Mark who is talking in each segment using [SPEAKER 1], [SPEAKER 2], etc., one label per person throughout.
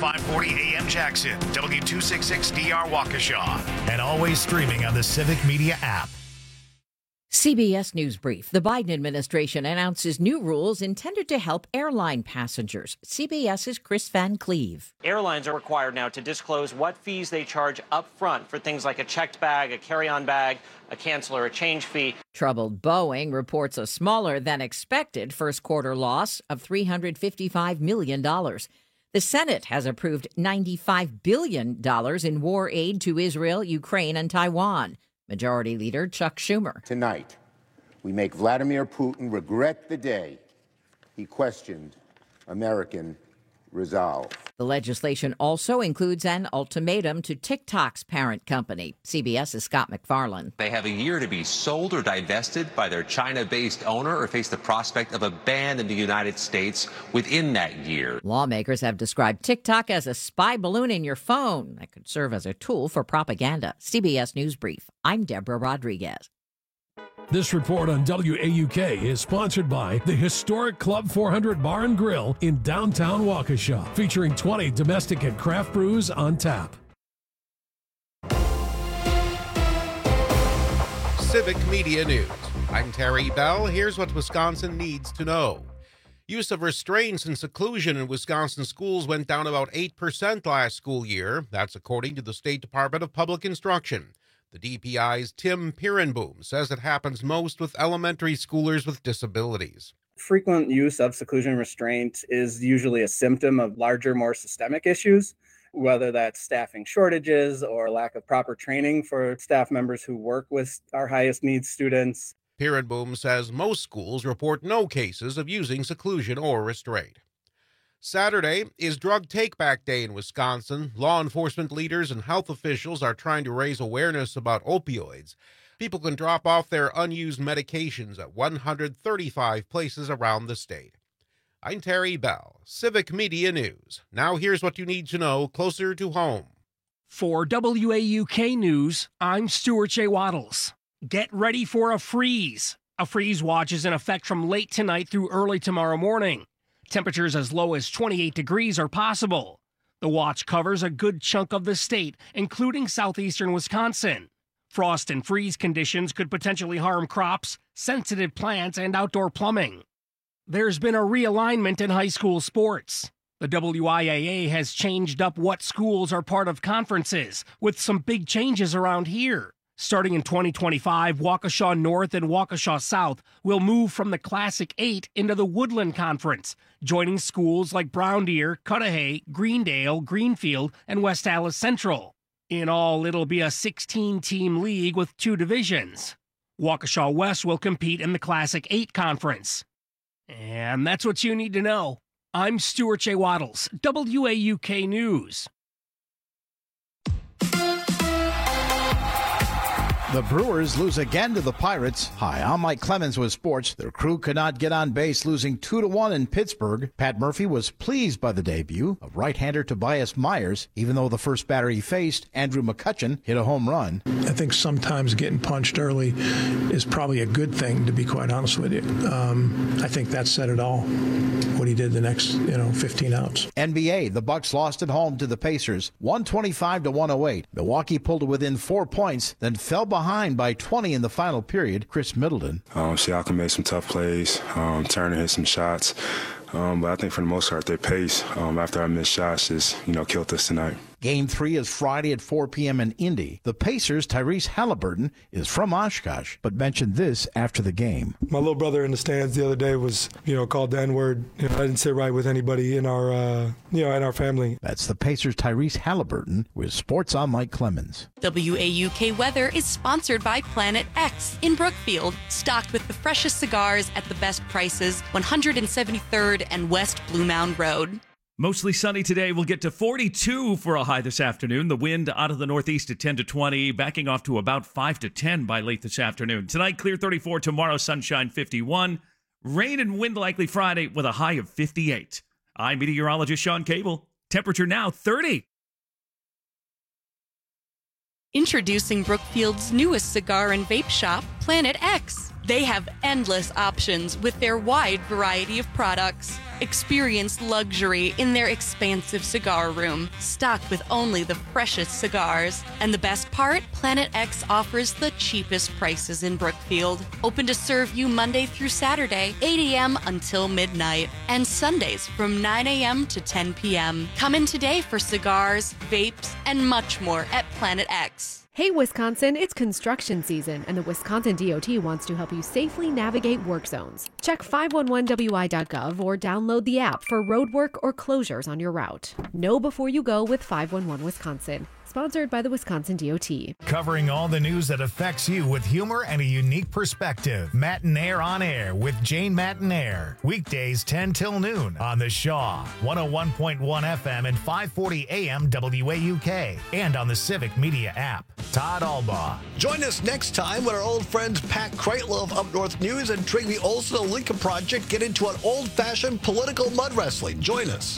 [SPEAKER 1] 540 AM Jackson, W266DR Waukesha, and always streaming on the Civic Media app.
[SPEAKER 2] CBS News Brief. The Biden administration announces new rules intended to help airline passengers. CBS's Chris Van Cleve.
[SPEAKER 3] Airlines are required now to disclose what fees they charge up front for things like a checked bag, a carry-on bag, a cancel or a change fee.
[SPEAKER 2] Troubled Boeing reports a smaller than expected first quarter loss of $355 million. The Senate has approved $95 billion in war aid to Israel, Ukraine, and Taiwan. Majority Leader Chuck Schumer.
[SPEAKER 4] Tonight, we make Vladimir Putin regret the day he questioned American resolve.
[SPEAKER 2] The legislation also includes an ultimatum to TikTok's parent company. CBS's Scott McFarland.
[SPEAKER 5] They have a year to be sold or divested by their China-based owner or face the prospect of a ban in the United States within that year.
[SPEAKER 2] Lawmakers have described TikTok as a spy balloon in your phone that could serve as a tool for propaganda. CBS News Brief. I'm Deborah Rodriguez.
[SPEAKER 6] This report on WAUK is sponsored by the historic Club 400 Bar and Grill in downtown Waukesha, featuring 20 domestic and craft brews on tap.
[SPEAKER 7] Civic Media News. I'm Terry Bell. Here's what Wisconsin needs to know. Use of restraints and seclusion in Wisconsin schools went down about 8% last school year. That's according to the State Department of Public Instruction. The DPI's Tim Pirenboom says it happens most with elementary schoolers with disabilities.
[SPEAKER 8] Frequent use of seclusion restraint is usually a symptom of larger, more systemic issues, whether that's staffing shortages or lack of proper training for staff members who work with our highest needs students.
[SPEAKER 7] Pirenboom says most schools report no cases of using seclusion or restraint. Saturday is Drug Take-Back Day in Wisconsin. Law enforcement leaders and health officials are trying to raise awareness about opioids. People can drop off their unused medications at 135 places around the state. I'm Terry Bell, Civic Media News. Now here's what you need to know closer to home.
[SPEAKER 9] For WAUK News, I'm Stuart J. Waddles. Get ready for a freeze. A freeze watch is in effect from late tonight through early tomorrow morning. Temperatures as low as 28 degrees are possible. The watch covers a good chunk of the state, including southeastern Wisconsin. Frost and freeze conditions could potentially harm crops, sensitive plants, and outdoor plumbing. There's been a realignment in high school sports. The WIAA has changed up what schools are part of conferences, with some big changes around here. Starting in 2025, Waukesha North and Waukesha South will move from the Classic 8 into the Woodland Conference, joining schools like Brown Deer, Cudahy, Greendale, Greenfield, and West Allis Central. In all, it'll be a 16-team league with 2 divisions. Waukesha West will compete in the Classic 8 Conference. And that's what you need to know. I'm Stuart J. Waddles, WAUK News.
[SPEAKER 10] The Brewers lose again to the Pirates. Hi, I'm Mike Clemens with sports. Their crew could not get on base, losing 2-1 in Pittsburgh. Pat Murphy was pleased by the debut of right-hander Tobias Myers, even though the first batter he faced, Andrew McCutchen, hit a home run.
[SPEAKER 11] I think sometimes getting punched early is probably a good thing, to be quite honest with you. I think that said it all, what he did the next 15 outs.
[SPEAKER 10] NBA, the Bucks lost at home to the Pacers, 125-108. Milwaukee pulled to within 4 points, then fell behind by 20 in the final period. Chris Middleton.
[SPEAKER 12] Siakam made some tough plays. Turner hit some shots. But I think for the most part, their pace after our missed shots just, killed us tonight.
[SPEAKER 10] Game 3 is Friday at 4 p.m. in Indy. The Pacers' Tyrese Halliburton is from Oshkosh, but mentioned this after the game.
[SPEAKER 13] My little brother in the stands the other day was, called the N-word. I didn't sit right with anybody in our, in our family.
[SPEAKER 10] That's the Pacers' Tyrese Halliburton with Sports on Mike Clemens.
[SPEAKER 14] WAUK Weather is sponsored by Planet X in Brookfield, stocked with the freshest cigars at the best prices, 173rd and West Blue Mound Road.
[SPEAKER 15] Mostly sunny today. We'll get to 42 for a high this afternoon. The wind out of the northeast at 10 to 20, backing off to about 5 to 10 by late this afternoon. Tonight, clear 34. Tomorrow, sunshine 51. Rain and wind likely Friday with a high of 58. I'm meteorologist Sean Cable. Temperature now 30.
[SPEAKER 14] Introducing Brookfield's newest cigar and vape shop, Planet X. They have endless options with their wide variety of products. Experience luxury in their expansive cigar room, stocked with only the freshest cigars. And the best part? Planet X offers the cheapest prices in Brookfield. Open to serve you Monday through Saturday, 8 a.m. until midnight, and Sundays from 9 a.m. to 10 p.m. Come in today for cigars, vapes, and much more at Planet X.
[SPEAKER 16] Hey, Wisconsin, it's construction season, and the Wisconsin DOT wants to help you safely navigate work zones. Check 511wi.gov or download the app for road work or closures on your route. Know before you go with 511 Wisconsin. Sponsored by the Wisconsin DOT.
[SPEAKER 1] Covering all the news that affects you with humor and a unique perspective. Mattinaire on Air with Jane Mattinaire. Weekdays 10 till noon on the Shaw, 101.1 FM and 540 AM WAUK. And on the Civic Media app. Todd Albaugh.
[SPEAKER 17] Join us next time when our old friends Pat Kreitlow of Up North News and Trigby Olson of Lincoln Project get into an old-fashioned political mud wrestling. Join us.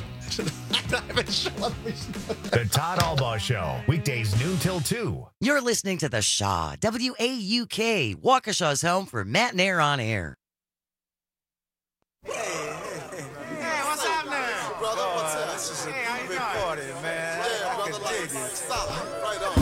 [SPEAKER 1] The Todd Albaugh Show, weekdays noon till 2.
[SPEAKER 18] You're listening to The Shaw, WAUK, Waukesha's home for Mattinaire on Air.
[SPEAKER 19] Hey, what's up now? Brother, what's up? This is a big party, man. Yeah, brother, like it. Stop. Right on.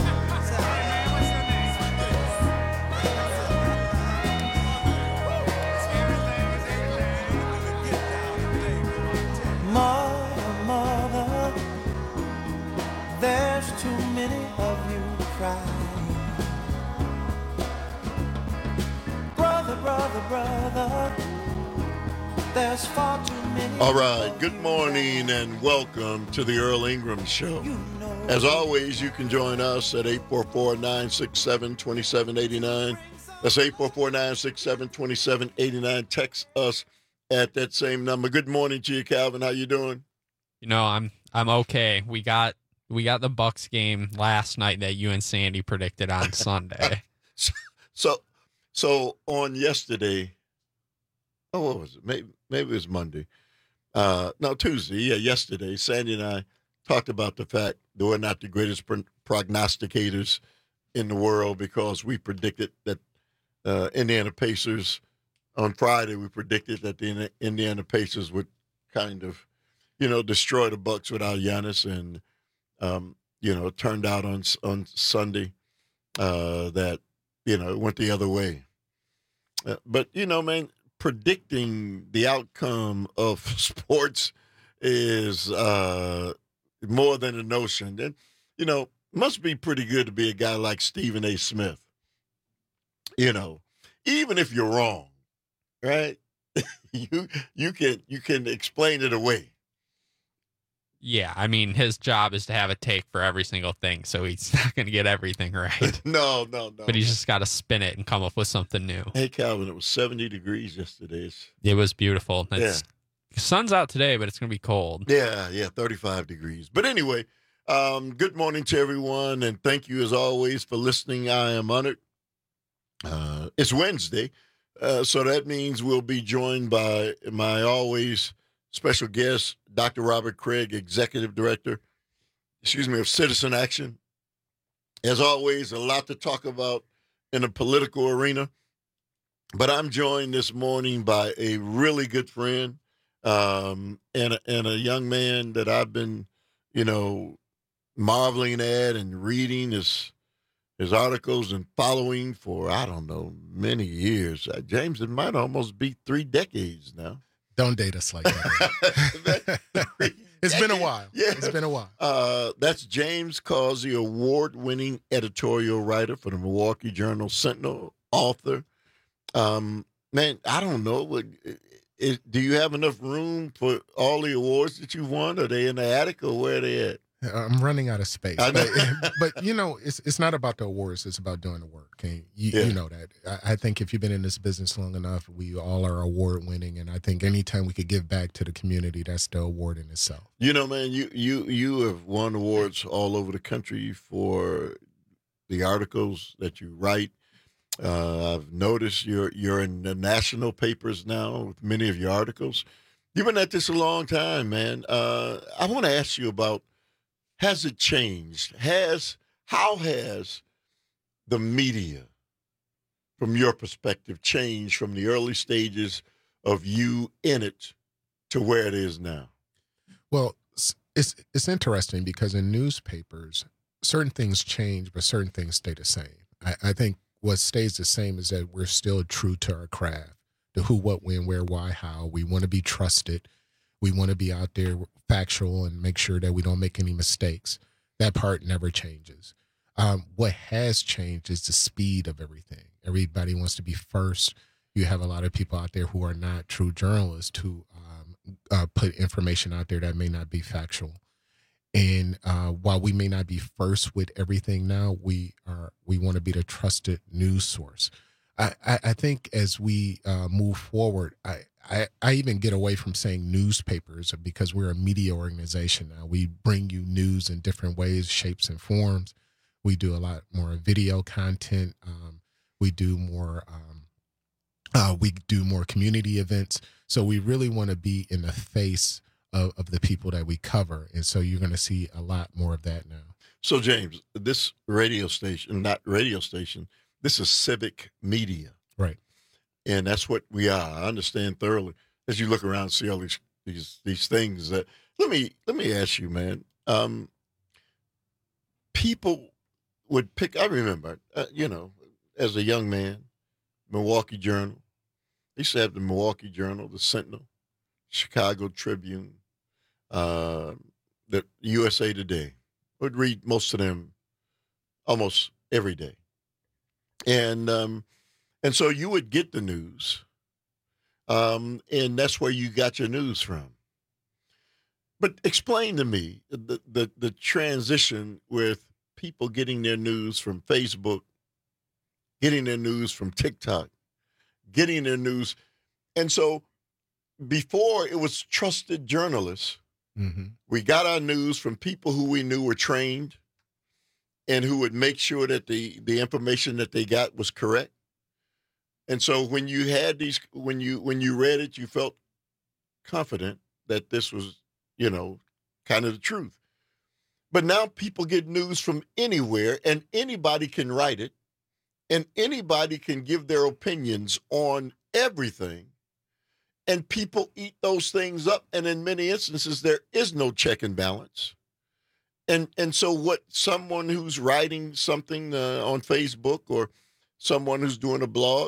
[SPEAKER 20] Mother, there's too many of you crying. Brother, there's far too many.
[SPEAKER 21] All right, good morning and welcome to the Earl Ingram Show. As always, you can join us at 844-967-2789. That's 844-967-2789. Text us at that same number. Good morning to you, Calvin. How you doing?
[SPEAKER 22] You know, I'm okay. We got the Bucks game last night that you and Sandy predicted on Sunday.
[SPEAKER 21] So on yesterday, what was it? Maybe it was Monday. No, Tuesday. Yeah, yesterday, Sandy and I talked about the fact that we're not the greatest prognosticators in the world because we predicted that Indiana Pacers. On Friday, we predicted that the Indiana Pacers would kind of, destroy the Bucks without Giannis, and it turned out on Sunday that it went the other way. But man, predicting the outcome of sports is more than a notion. And must be pretty good to be a guy like Stephen A. Smith. Even if you're wrong. Right? you can explain it away.
[SPEAKER 22] Yeah, I mean, his job is to have a take for every single thing, so he's not going to get everything right.
[SPEAKER 21] No.
[SPEAKER 22] But he's just got to spin it and come up with something new.
[SPEAKER 21] Hey, Calvin, it was 70 degrees yesterday. It
[SPEAKER 22] was beautiful. The sun's out today, but it's going to be cold.
[SPEAKER 21] Yeah, 35 degrees. But anyway, good morning to everyone, and thank you as always for listening. I am honored. It's Wednesday. So that means we'll be joined by my always special guest, Dr. Robert Craig, Executive Director, of Citizen Action. As always, a lot to talk about in the political arena. But I'm joined this morning by a really good friend and a young man that I've been, marveling at and reading his articles and following for, many years. James, it might almost be 3 decades now.
[SPEAKER 23] Don't date us like that. It's been a while. Yeah. It's been a while.
[SPEAKER 21] That's James Causey, award-winning editorial writer for the Milwaukee Journal Sentinel, author. Man, I don't know. Do you have enough room for all the awards that you won? Are they in the attic or where are they at?
[SPEAKER 23] I'm running out of space. But it's not about the awards. It's about doing the work. And you know that. I think if you've been in this business long enough, we all are award winning. And I think anytime we could give back to the community, that's the award in itself.
[SPEAKER 21] Man, you have won awards all over the country for the articles that you write. I've noticed you're in the national papers now with many of your articles. You've been at this a long time, man. I want to ask you about, has it changed? How has the media from your perspective, changed from the early stages of you in it to where it is now?
[SPEAKER 23] Well, it's interesting because in newspapers, certain things change, but certain things stay the same. I think what stays the same is that we're still true to our craft, the who, what, when, where, why, how. We want to be trusted. We want to be out there factual and make sure that we don't make any mistakes. That part never changes. What has changed is the speed of everything. Everybody wants to be first. You have a lot of people out there who are not true journalists who put information out there that may not be factual. And while we may not be first with everything now, we want to be the trusted news source. I think as we move forward, I even get away from saying newspapers because we're a media organization now. We bring you news in different ways, shapes, and forms. We do a lot more video content. We do more community events. So we really want to be in the face of the people that we cover. And so you're going to see a lot more of that now.
[SPEAKER 21] So, James, this radio station, not radio station, this is civic media.
[SPEAKER 23] Right.
[SPEAKER 21] And that's what we are. I understand thoroughly. As you look around and see all these things that let me ask you, man. People would pick, I remember, as a young man, Milwaukee Journal. They used to have the Milwaukee Journal, the Sentinel, Chicago Tribune, the USA Today. I would read most of them almost every day. And so you would get the news, and that's where you got your news from. But explain to me the transition with people getting their news from Facebook, getting their news from TikTok, getting their news. And so before it was trusted journalists, we got our news from people who we knew were trained and who would make sure that the information that they got was correct. And so when you had these, when you read it, you felt confident that this was, kind of the truth. But now people get news from anywhere, and anybody can write it, and anybody can give their opinions on everything. And people eat those things up, and in many instances, there is no check and balance. And so what someone who's writing something on Facebook or someone who's doing a blog,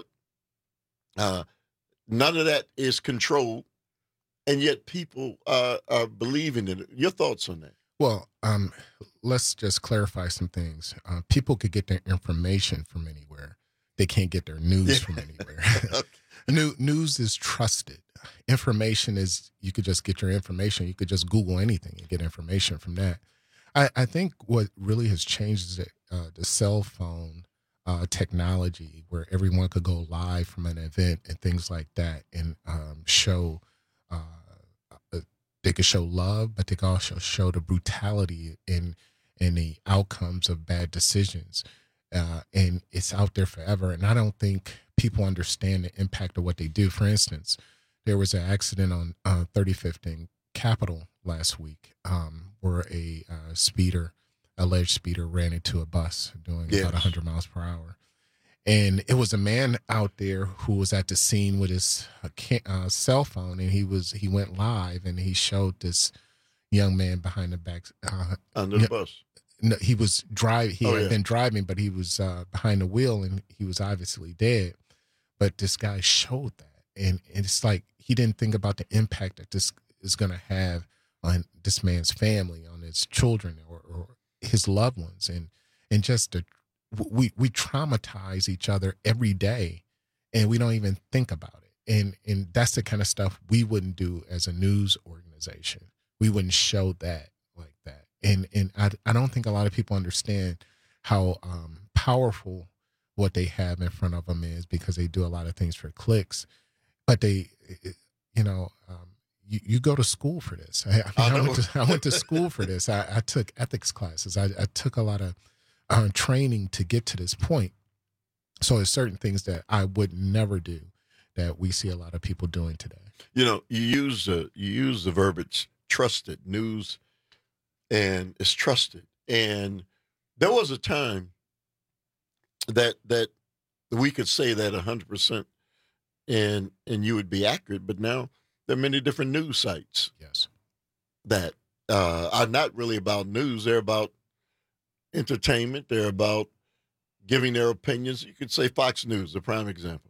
[SPEAKER 21] none of that is controlled, and yet people are believing in it. Your thoughts on that?
[SPEAKER 23] Well, let's just clarify some things. People could get their information from anywhere. They can't get their news from anywhere. News is trusted. Information is, you could just get your information. You could just Google anything and get information from that. I think what really has changed is the cell phone technology, where everyone could go live from an event and things like that, and show. They could show love, but they could also show the brutality in the outcomes of bad decisions, and it's out there forever. And I don't think people understand the impact of what they do. For instance, there was an accident on 35th and Capitol last week, where a alleged speeder ran into a bus doing about 100 miles per hour. And it was a man out there who was at the scene with his cell phone, and he went live, and he showed this young man behind the back
[SPEAKER 21] under the bus.
[SPEAKER 23] No, he was driving. He had been driving, but he was behind the wheel, and he was obviously dead. But this guy showed that, and it's like he didn't think about the impact that this is going to have on this man's family, on his children, or his loved ones, and just we traumatize each other every day, and we don't even think about it. And that's the kind of stuff we wouldn't do as a news organization. We wouldn't show that like that. And I don't think a lot of people understand how powerful what they have in front of them is, because they do a lot of things for clicks. But they, you go to school for this. I went to school for this. I took ethics classes. I took a lot of training to get to this point. So there's certain things that I would never do that we see a lot of people doing today.
[SPEAKER 21] You use the verbiage trusted news, and it's trusted. And there was a time that we could say that 100% and you would be accurate. But now there are many different news sites.
[SPEAKER 23] Yes.
[SPEAKER 21] That are not really about news. They're about entertainment. They're about giving their opinions. You could say Fox News, a prime example.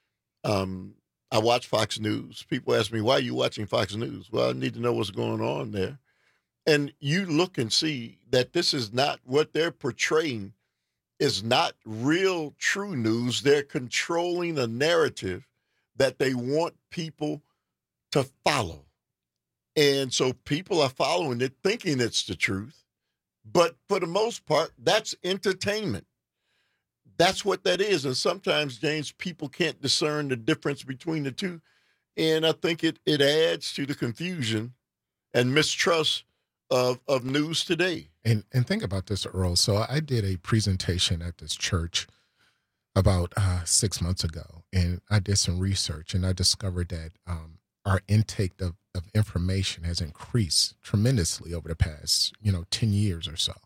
[SPEAKER 21] I watch Fox News. People ask me, why are you watching Fox News? Well, I need to know what's going on there. And you look and see that this is not what they're portraying is not real true news. They're controlling a narrative that they want people to follow. And so people are following it, thinking it's the truth. But for the most part, that's entertainment. That's what that is. And sometimes, James, people can't discern the difference between the two. And I think it adds to the confusion and mistrust of news today.
[SPEAKER 23] And think about this, Earl. So I did a presentation at this church about 6 months ago, and I did some research, and I discovered that our intake of information has increased tremendously over the past, 10 years or so.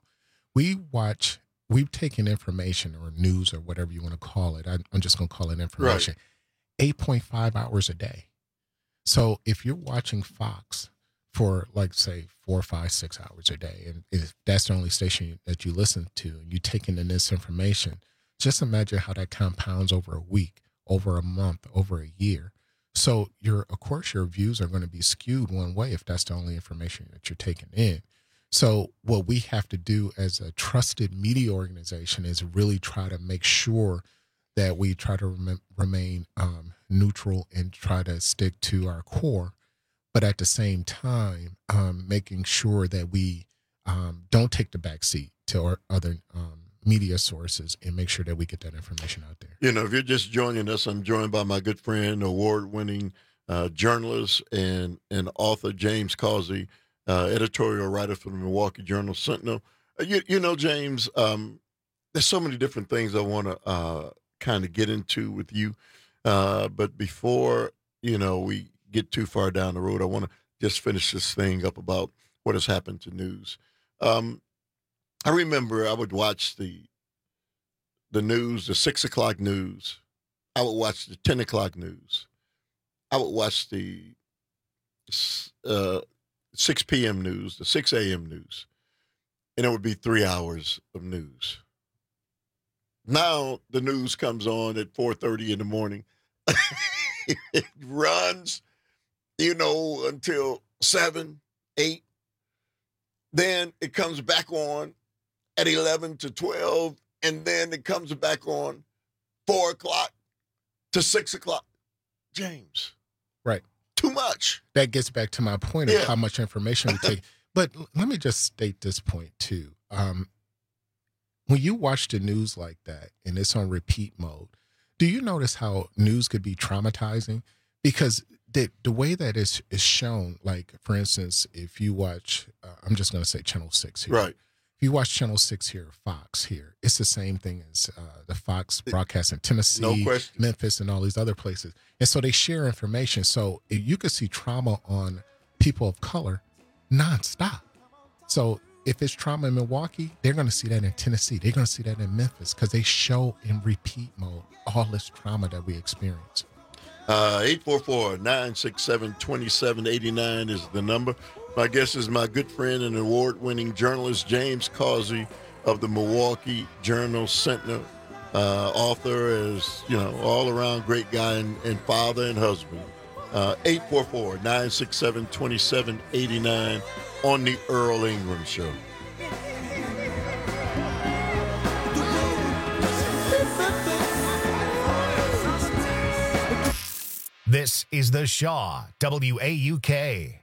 [SPEAKER 23] We've taken information or news or whatever you want to call it. I'm just going to call it information. Right. 8.5 hours a day. So if you're watching Fox for, like, say, 4, 5, 6 hours a day, and if that's the only station that you listen to, and you take in this information, just imagine how that compounds over a week, over a month, over a year. So of course your views are going to be skewed one way if that's the only information that you're taking in. So what we have to do as a trusted media organization is really try to make sure that we try to remain neutral and try to stick to our core, but at the same time, making sure that we don't take the back seat to our other media sources and make sure that we get that information out there.
[SPEAKER 21] If you're just joining us, I'm joined by my good friend, award-winning journalist and author James Causey, editorial writer for the Milwaukee Journal-Sentinel. James, there's so many different things I want to kind of get into with you. But before, we get too far down the road, I want to just finish this thing up about what has happened to news. I remember I would watch the news, the 6 o'clock news. I would watch the 10 o'clock news. I would watch the 6 p.m. news, the 6 a.m. news, and it would be 3 hours of news. Now the news comes on at 4:30 in the morning. It runs, until 7, 8. Then it comes back on at 11 to 12, and then it comes back on 4 o'clock to 6 o'clock. James.
[SPEAKER 23] Right.
[SPEAKER 21] Too much.
[SPEAKER 23] That gets back to my point of how much information we take. But let me just state this point, too. When you watch the news like that and it's on repeat mode, do you notice how news could be traumatizing? Because the way that is shown, like, for instance, if you watch, I'm just going to say Channel 6 here.
[SPEAKER 21] Right.
[SPEAKER 23] If you watch Channel 6 here, Fox here, it's the same thing as the Fox broadcast in Tennessee,
[SPEAKER 21] no
[SPEAKER 23] Memphis, and all these other places. And so they share information. So you could see trauma on people of color nonstop. So if it's trauma in Milwaukee, they're going to see that in Tennessee. They're going to see that in Memphis because they show in repeat mode all this trauma that we experience.
[SPEAKER 21] 844-967-2789 is the number. My guest is my good friend and award-winning journalist, James Causey of the Milwaukee Journal-Sentinel. Author, is, all-around great guy and father and husband. 844-967-2789 on the Earl Ingram Show.
[SPEAKER 1] This is The Shaw, WAUK.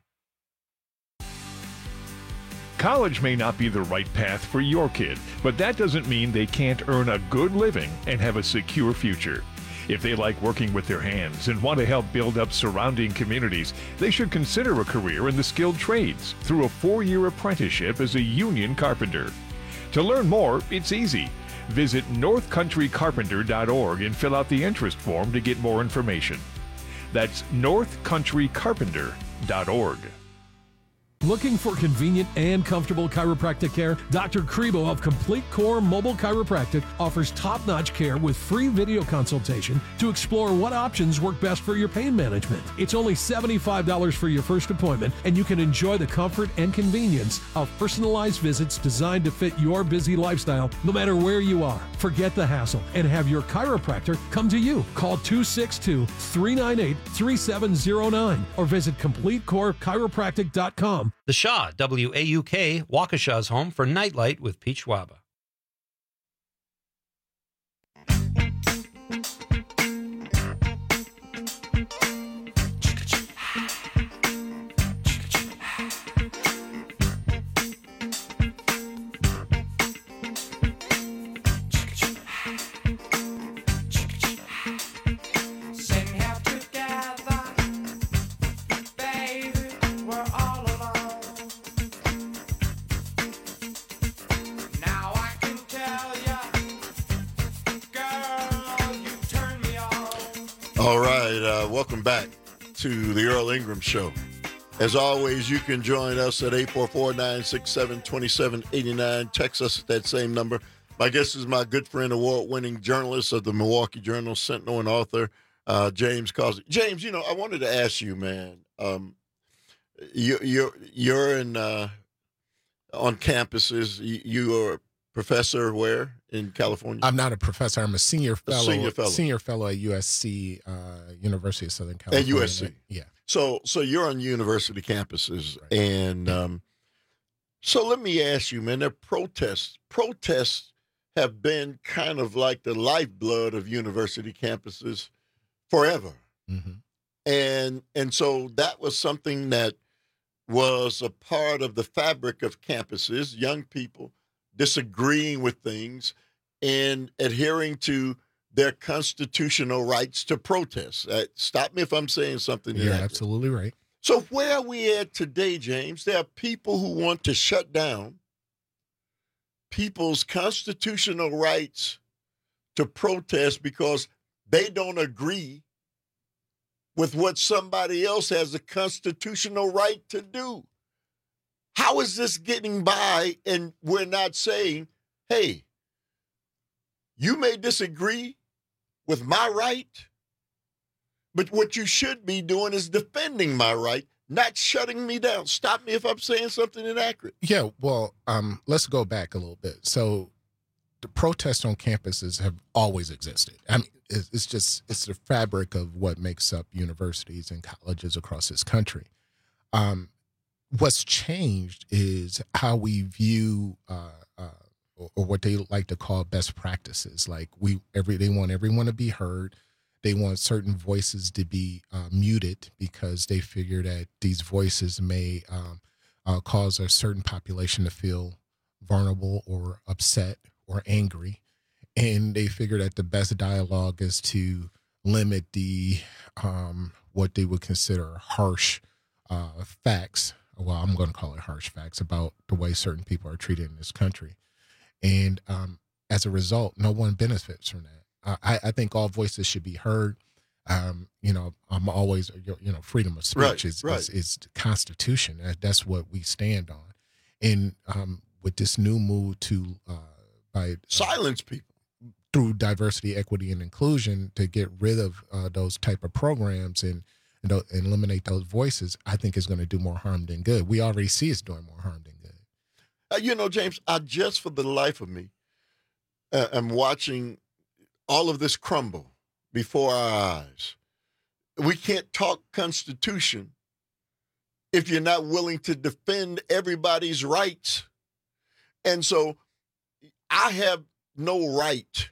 [SPEAKER 3] College may not be the right path for your kid, but that doesn't mean they can't earn a good living and have a secure future. If they like working with their hands and want to help build up surrounding communities, they should consider a career in the skilled trades through a 4-year apprenticeship as a union carpenter. To learn more, it's easy. Visit northcountrycarpenter.org and fill out the interest form to get more information. That's northcountrycarpenter.org.
[SPEAKER 6] Looking for convenient and comfortable chiropractic care? Dr. Crebo of Complete Core Mobile Chiropractic offers top-notch care with free video consultation to explore what options work best for your pain management. It's only $75 for your first appointment, and you can enjoy the comfort and convenience of personalized visits designed to fit your busy lifestyle no matter where you are. Forget the hassle and have your chiropractor come to you. Call 262-398-3709 or visit CompleteCoreChiropractic.com.
[SPEAKER 2] The Shaw, WAUK, Waukesha's home for Nightlight with Pete Schwaba.
[SPEAKER 21] Welcome back to the Earl Ingram Show. As always, you can join us at 844-967-2789. Text us at that same number. My guest is my good friend, award-winning journalist of the Milwaukee Journal, Sentinel, and author, James Causey. James, you know, I wanted to ask you, man, you're in on campuses. You're a professor where in California?
[SPEAKER 23] I'm not a professor. I'm a senior fellow. Senior fellow at USC, University of Southern California.
[SPEAKER 21] At USC,
[SPEAKER 23] yeah.
[SPEAKER 21] So you're on university campuses, right. And so let me ask you, man. There protests have been kind of like the lifeblood of university campuses forever, and so that was something that was a part of the fabric of campuses. Young people disagreeing with things and adhering to their constitutional rights to protest. Stop me if I'm saying something.
[SPEAKER 23] You're absolutely right.
[SPEAKER 21] So where are we at today, James? There are people who want to shut down people's constitutional rights to protest because they don't agree with what somebody else has a constitutional right to do. How is this getting by and we're not saying, hey, you may disagree with my right, but what you should be doing is defending my right, not shutting me down. Stop me if I'm saying something inaccurate.
[SPEAKER 23] Yeah, well, let's go back a little bit. So the protests on campuses have always existed. I mean, it's the fabric of what makes up universities and colleges across this country. What's changed is how we view or what they like to call best practices. Like they want everyone to be heard. They want certain voices to be muted because they figure that these voices may cause a certain population to feel vulnerable or upset or angry. And they figure that the best dialogue is to limit the what they would consider harsh facts. Well, I'm going to call it harsh facts about the way certain people are treated in this country. And as a result, no one benefits from that. I think all voices should be heard. You know, I'm always, freedom of speech is the Constitution. That's what we stand on. And with this new move to
[SPEAKER 21] silence people
[SPEAKER 23] through diversity, equity, and inclusion to get rid of those type of programs and eliminate those voices, I think is going to do more harm than good. We already see it's doing more harm than good.
[SPEAKER 21] James, I just for the life of me am watching all of this crumble before our eyes. We can't talk Constitution if you're not willing to defend everybody's rights. And so I have no right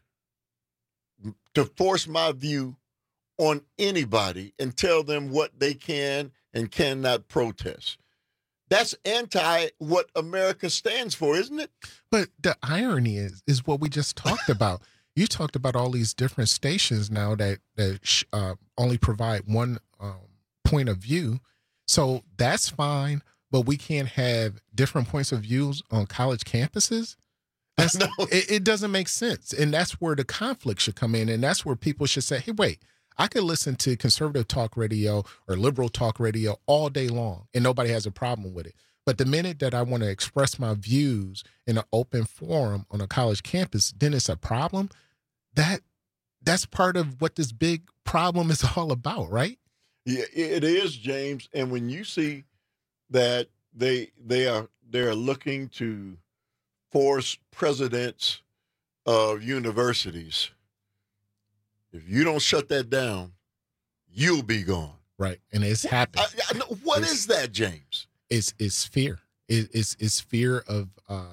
[SPEAKER 21] to force my view on anybody and tell them what they can and cannot protest. That's anti what America stands for, isn't it?
[SPEAKER 23] But the irony is what we just talked about. You talked about all these different stations now that only provide one point of view. So that's fine, but we can't have different points of views on college campuses? It doesn't make sense. And that's where the conflict should come in. And that's where people should say, hey, wait, I could listen to conservative talk radio or liberal talk radio all day long, and nobody has a problem with it. But the minute that I want to express my views in an open forum on a college campus, then it's a problem. That's part of what this big problem is all about, right?
[SPEAKER 21] Yeah, it is, James. And when you see that they're looking to force presidents of universities, if you don't shut that down, you'll be gone.
[SPEAKER 23] Right, and it's happened.
[SPEAKER 21] What is that, James?
[SPEAKER 23] It's fear. It's fear of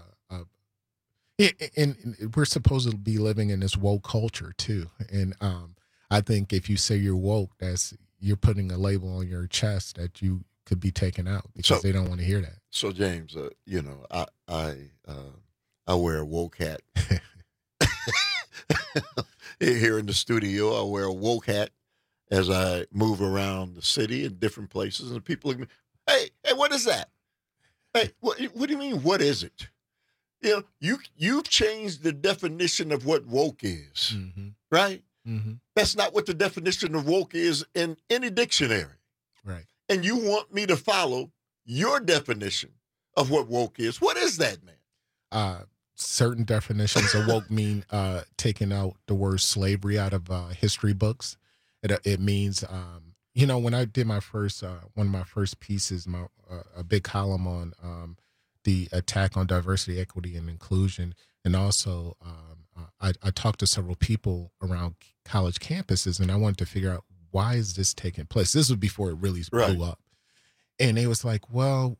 [SPEAKER 23] and we're supposed to be living in this woke culture too. And I think if you say you're woke, you're putting a label on your chest that you could be taken out because they don't want to hear that.
[SPEAKER 21] So James, I wear a woke hat. Here in the studio, I wear a woke hat as I move around the city in different places, and people look at me, hey, what is that? Hey, what do you mean, what is it? You've changed the definition of what woke is, right? Mm-hmm. That's not what the definition of woke is in any dictionary.
[SPEAKER 23] Right.
[SPEAKER 21] And you want me to follow your definition of what woke is. What is that, man?
[SPEAKER 23] Certain definitions of woke mean taking out the word slavery out of history books. It means, when I did my first, one of my first pieces, a big column on the attack on diversity, equity, and inclusion, and also I talked to several people around college campuses, and I wanted to figure out why is this taking place. This was before it really blew up, and it was like, well,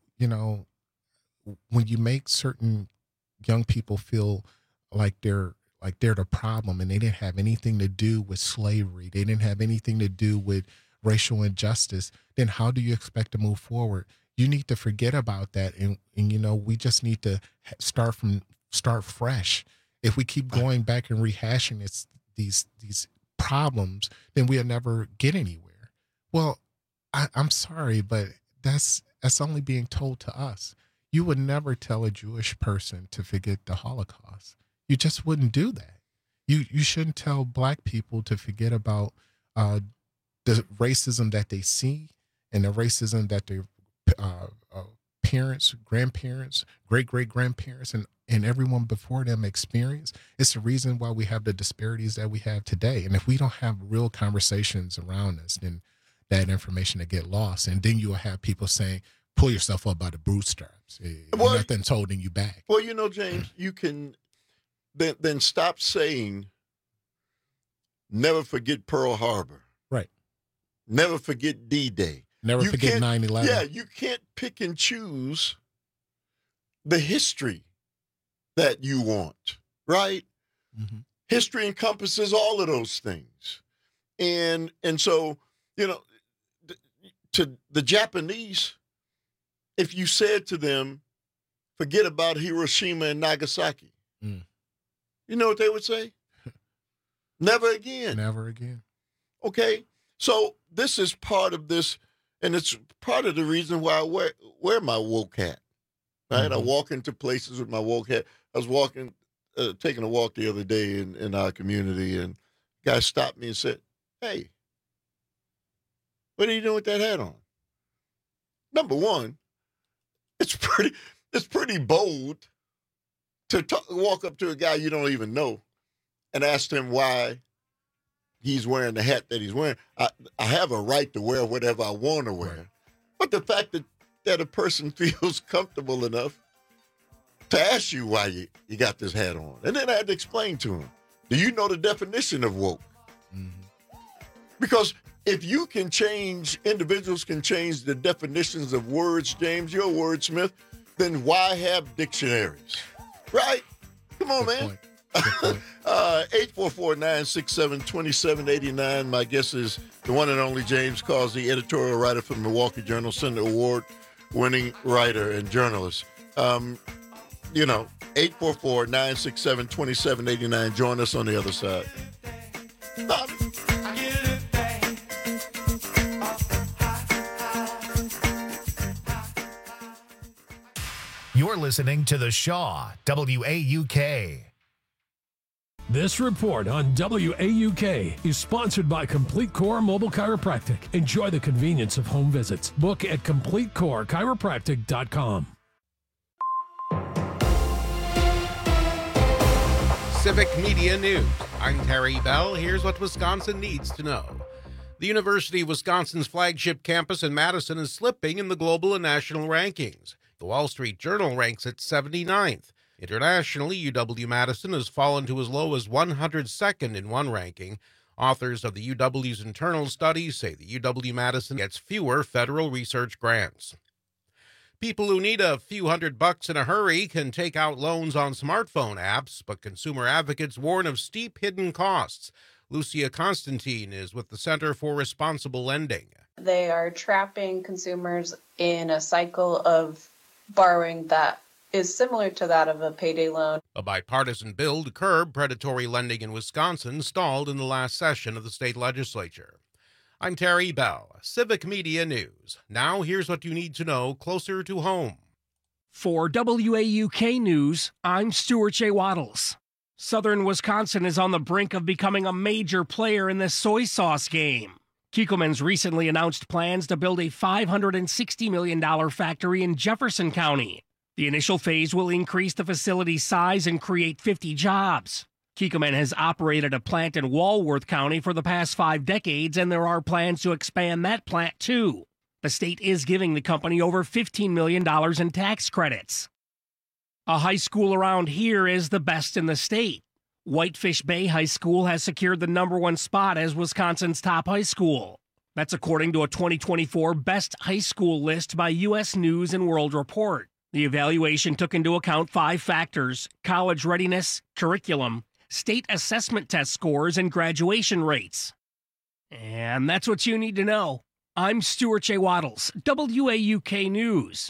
[SPEAKER 23] when you make certain young people feel like they're the problem, and they didn't have anything to do with slavery, they didn't have anything to do with racial injustice, then how do you expect to move forward? You need to forget about that, and we just need to start fresh. If we keep going back and rehashing these problems, then we'll never get anywhere. Well, I'm sorry, but that's only being told to us. You would never tell a Jewish person to forget the Holocaust. You just wouldn't do that. You shouldn't tell Black people to forget about the racism that they see and the racism that their parents, grandparents, great-great-grandparents, and everyone before them experienced. It's the reason why we have the disparities that we have today. And if we don't have real conversations around us, then that information will get lost. And then you'll have people saying, pull yourself up by the bootstraps. Nothing's holding you back.
[SPEAKER 21] Well, James, you can then stop saying, never forget Pearl Harbor.
[SPEAKER 23] Right.
[SPEAKER 21] Never forget D-Day.
[SPEAKER 23] Never forget 9/11.
[SPEAKER 21] Yeah, you can't pick and choose the history that you want, right? Mm-hmm. History encompasses all of those things. And so, to the Japanese, if you said to them, forget about Hiroshima and Nagasaki, you know what they would say? Never again.
[SPEAKER 23] Never again.
[SPEAKER 21] Okay, so this is part of this, and it's part of the reason why I wear my woke hat, right? Mm-hmm. I walk into places with my woke hat. I was taking a walk the other day in our community, and a guy stopped me and said, hey, what are you doing with that hat on? Number one, it's pretty bold to walk up to a guy you don't even know and ask him why he's wearing the hat that he's wearing. I have a right to wear whatever I want to wear. But the fact that a person feels comfortable enough to ask you why you got this hat on. And then I had to explain to him, do you know the definition of woke? Mm-hmm. Because if individuals can change the definitions of words, James, you're a wordsmith, then why have dictionaries? Right? Come on, man. 844-967-2789. My guest is the one and only James Causey, editorial writer for the Milwaukee Journal, Senate Award-winning writer and journalist. 844-967-2789. Join us on the other side.
[SPEAKER 1] You're listening to The Shaw, WAUK.
[SPEAKER 6] This report on WAUK is sponsored by Complete Core Mobile Chiropractic. Enjoy the convenience of home visits. Book at CompleteCoreChiropractic.com.
[SPEAKER 7] Civic Media News. I'm Terry Bell. Here's what Wisconsin needs to know. The University of Wisconsin's flagship campus in Madison is slipping in the global and national rankings. The Wall Street Journal ranks it 79th. Internationally, UW-Madison has fallen to as low as 102nd in one ranking. Authors of the UW's internal studies say the UW-Madison gets fewer federal research grants. People who need a few $100 in a hurry can take out loans on smartphone apps, but consumer advocates warn of steep hidden costs. Lucia Constantine is with the Center for Responsible Lending.
[SPEAKER 4] They are trapping consumers in a cycle of borrowing that is similar to that of a payday loan.
[SPEAKER 7] A bipartisan bill to curb predatory lending in Wisconsin stalled in the last session of the state legislature. I'm Terry Bell, Civic Media News. Now here's what you need to know closer to home.
[SPEAKER 9] For WAUK News, I'm Stuart J. Waddles. Southern Wisconsin is on the brink of becoming a major player in the soy sauce game. Kiekelman's recently announced plans to build a $560 million factory in Jefferson County. The initial phase will increase the facility's size and create 50 jobs. Kiekelman has operated a plant in Walworth County for the past 5 decades, and there are plans to expand that plant too. The state is giving the company over $15 million in tax credits. A high school around here is the best in the state. Whitefish Bay High School has secured the #1 spot as Wisconsin's top high school. That's according to a 2024 Best High School list by U.S. News & World Report. The evaluation took into account 5 factors: college readiness, curriculum, state assessment test scores, and graduation rates. And that's what you need to know. I'm Stuart J. Waddles, WAUK News.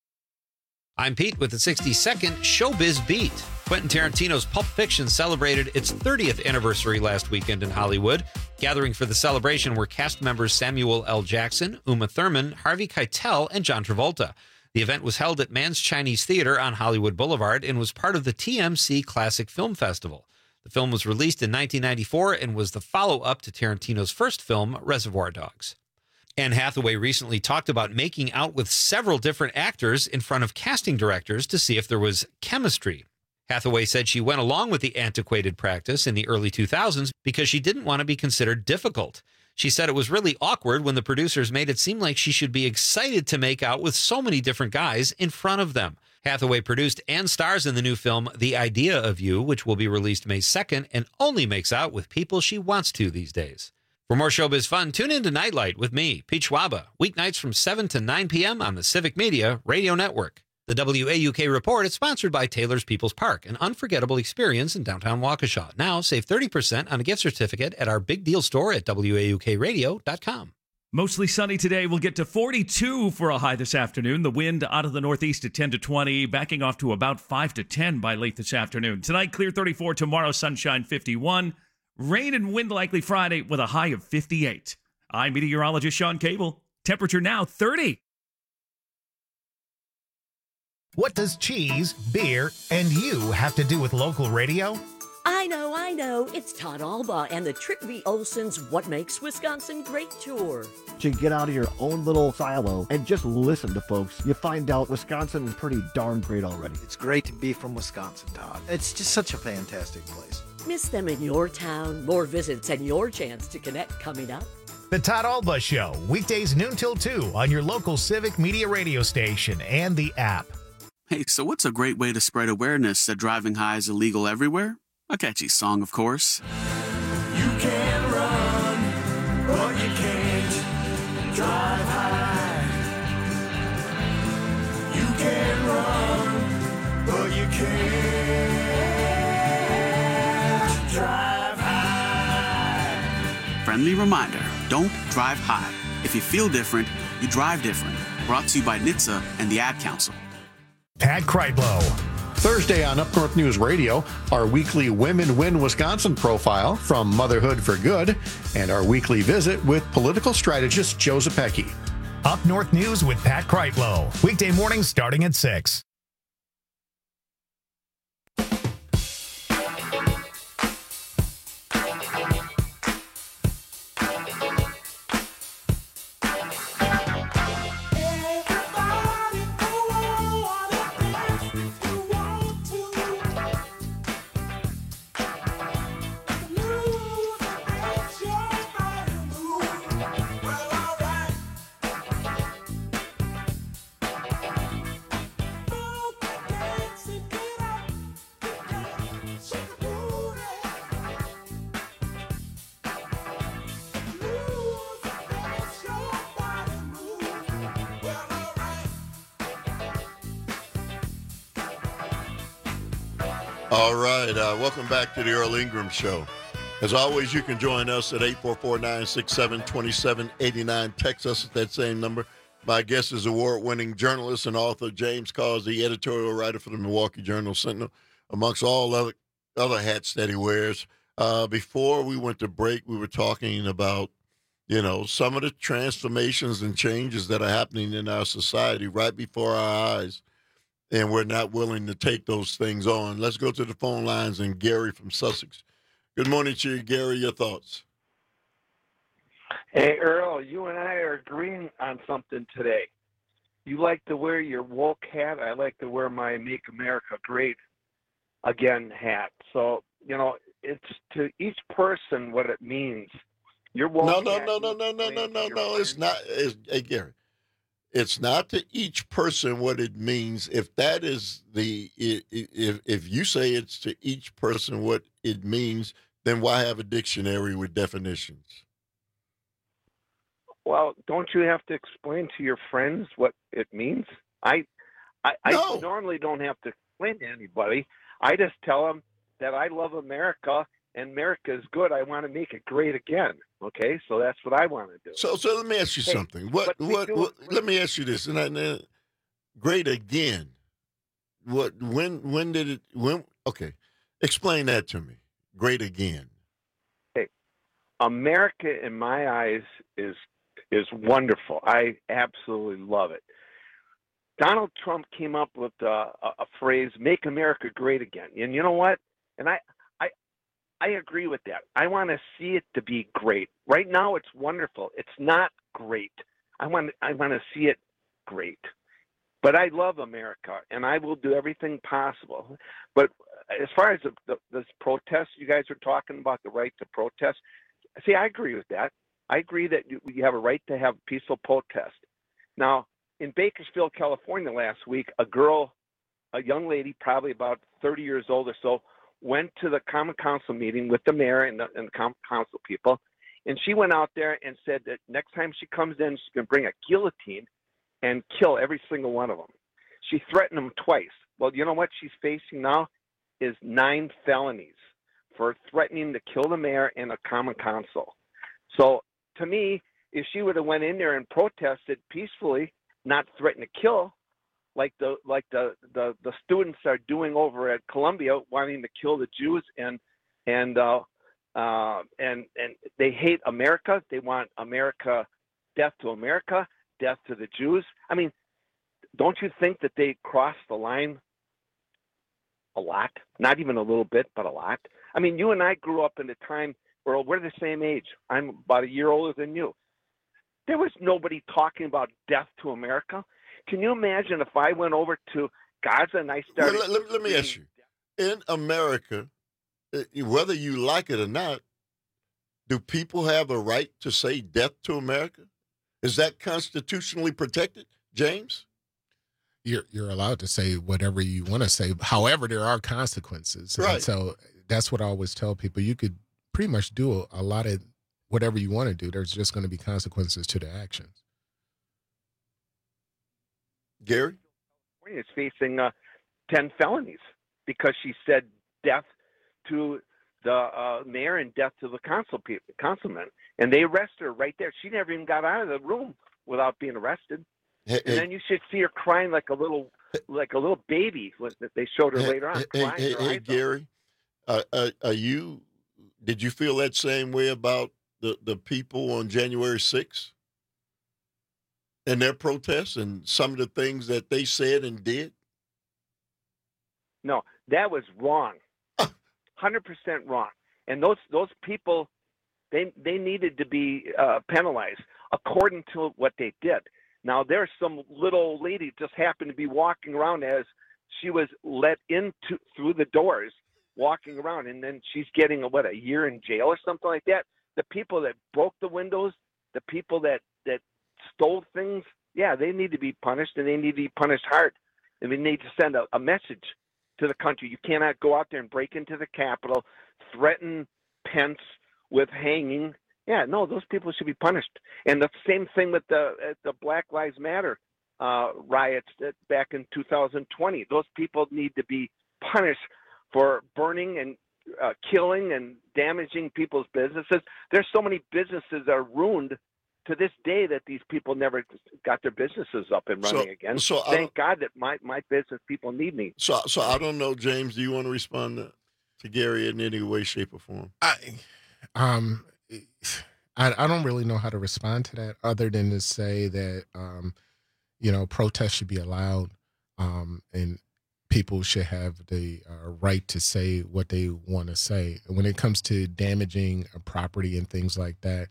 [SPEAKER 2] I'm Pete with the 60-second Showbiz Beat. Quentin Tarantino's Pulp Fiction celebrated its 30th anniversary last weekend in Hollywood. Gathering for the celebration were cast members Samuel L. Jackson, Uma Thurman, Harvey Keitel, and John Travolta. The event was held at Mann's Chinese Theater on Hollywood Boulevard and was part of the TMC Classic Film Festival. The film was released in 1994 and was the follow-up to Tarantino's first film, Reservoir Dogs. Anne Hathaway recently talked about making out with several different actors in front of casting directors to see if there was chemistry. Hathaway said she went along with the antiquated practice in the early 2000s because she didn't want to be considered difficult. She said it was really awkward when the producers made it seem like she should be excited to make out with so many different guys in front of them. Hathaway produced and stars in the new film The Idea of You, which will be released May 2nd, and only makes out with people she wants to these days. For more showbiz fun, tune in to Nightlight with me, Pete Schwaba, weeknights from 7 to 9 p.m. on the Civic Media Radio Network. The WAUK Report is sponsored by Taylor's People's Park, an unforgettable experience in downtown Waukesha. Now save 30% on a gift certificate at our big deal store at WAUKradio.com.
[SPEAKER 15] Mostly sunny today. We'll get to 42 for a high this afternoon. The wind out of the northeast at 10 to 20, backing off to about 5 to 10 by late this afternoon. Tonight, clear 34. Tomorrow, sunshine 51. Rain and wind likely Friday with a high of 58. I'm meteorologist Sean Cable. Temperature now 30.
[SPEAKER 1] What does cheese, beer, and you have to do with local radio?
[SPEAKER 5] I know. It's Todd Alba and the Trick V. Olson's What Makes Wisconsin Great tour.
[SPEAKER 8] To get out of your own little silo and just listen to folks, you find out Wisconsin is pretty darn great already.
[SPEAKER 24] It's great to be from Wisconsin, Todd. It's just such a fantastic place.
[SPEAKER 5] Miss them in your town, more visits, and your chance to connect coming up.
[SPEAKER 1] The Todd Alba Show, weekdays noon till 2 on your local Civic Media radio station and the app.
[SPEAKER 25] Hey, so what's a great way to spread awareness that driving high is illegal everywhere? A catchy song, of course.
[SPEAKER 20] You can run, but you can't drive high. You can run, but you can't drive high.
[SPEAKER 25] Friendly reminder, don't drive high. If you feel different, you drive different. Brought to you by NHTSA and the Ad Council.
[SPEAKER 1] Pat Kreitlow.
[SPEAKER 26] Thursday on Up North News Radio, our weekly Women Win Wisconsin profile from Motherhood for Good, and our weekly visit with political strategist Joe Zepecki.
[SPEAKER 1] Up North News with Pat Kreitlow. Weekday mornings starting at 6.
[SPEAKER 21] All right. Welcome back to the Earl Ingram Show. As always, you can join us at 844-967-2789. Text us at that same number. My guest is award-winning journalist and author James Causey, editorial writer for the Milwaukee Journal-Sentinel, amongst all other hats that he wears. Before we went to break, we were talking about, some of the transformations and changes that are happening in our society right before our eyes, and we're not willing to take those things on. Let's go to the phone lines and Gary from Sussex. Good morning to you, Gary. Your thoughts?
[SPEAKER 10] Hey, Earl, you and I are agreeing on something today. You like to wear your woke hat. I like to wear my Make America Great Again hat. So, it's to each person what it means. Your woke hat.
[SPEAKER 21] No. It's not. Hey, Gary, it's not to each person what it means. If that is if you say it's to each person what it means, then why have a dictionary with definitions?
[SPEAKER 10] Well, don't you have to explain to your friends what it means? I normally don't have to explain to anybody. I just tell them that I love America and America is good. I want to make it great again. Okay, so that's what I want to do.
[SPEAKER 21] So let me ask you something. What? Let me ask you this. Great again. What? When did it? When? Okay, explain that to me. Great again.
[SPEAKER 10] Hey, America, in my eyes, is wonderful. I absolutely love it. Donald Trump came up with a phrase, "Make America Great Again," and you know what? And I agree with that. I want to see it to be great. Right now, it's wonderful. It's not great. I want to see it great. But I love America, and I will do everything possible. But as far as this protest, you guys are talking about the right to protest. See, I agree with that. I agree that you have a right to have peaceful protest. Now, in Bakersfield, California last week, a young lady, probably about 30 years old or so, went to the Common Council meeting with the mayor and the Common Council people, and she went out there and said that next time she comes in, she's going to bring a guillotine and kill every single one of them. She threatened them twice. Well, you know what she's facing now is 9 felonies for threatening to kill the mayor and the Common Council. So to me, if she would have went in there and protested peacefully, not threatened to kill, like the students are doing over at Columbia, wanting to kill the Jews and they hate America. They want America, death to America, death to the Jews. I mean, don't you think that they crossed the line a lot? Not even a little bit, but a lot. I mean, you and I grew up in a time where we're the same age. I'm about a year older than you. There was nobody talking about death to America. Can you imagine if I went over to Gaza and I started...
[SPEAKER 21] Let me ask you. In America, whether you like it or not, do people have a right to say death to America? Is that constitutionally protected, James?
[SPEAKER 23] You're allowed to say whatever you want to say. However, there are consequences.
[SPEAKER 21] Right.
[SPEAKER 23] And so that's what I always tell people. You could pretty much do a lot of whatever you want to do. There's just going to be consequences to the actions.
[SPEAKER 21] Gary?
[SPEAKER 10] Is facing 10 felonies because she said death to the mayor and death to the councilman. And they arrested her right there. She never even got out of the room without being arrested. And then you should see her crying like a little baby. They showed her later on.
[SPEAKER 21] Hey, Gary, did you feel that same way about the people on January 6th and their protests and some of the things that they said and did?
[SPEAKER 10] No, that was wrong. 100% wrong. And those people, they needed to be penalized according to what they did. Now, there's some little old lady just happened to be walking around as she was let through the doors, walking around, and then she's getting a year in jail or something like that. The people that broke the windows, the people that stole things, yeah, they need to be punished, and they need to be punished hard. And we need to send a message to the country. You cannot go out there and break into the Capitol, threaten Pence with hanging. Yeah, no, those people should be punished. And the same thing with the Black Lives Matter riots back in 2020. Those people need to be punished for burning and killing and damaging people's businesses. There's so many businesses that are ruined to this day that these people never got their businesses up and running again.
[SPEAKER 21] So
[SPEAKER 10] thank God that my business people need me.
[SPEAKER 21] So I don't know, James. Do you want to respond to Gary in any way, shape, or form?
[SPEAKER 23] I don't really know how to respond to that other than to say that, protests should be allowed, and people should have the right to say what they want to say. When it comes to damaging a property and things like that,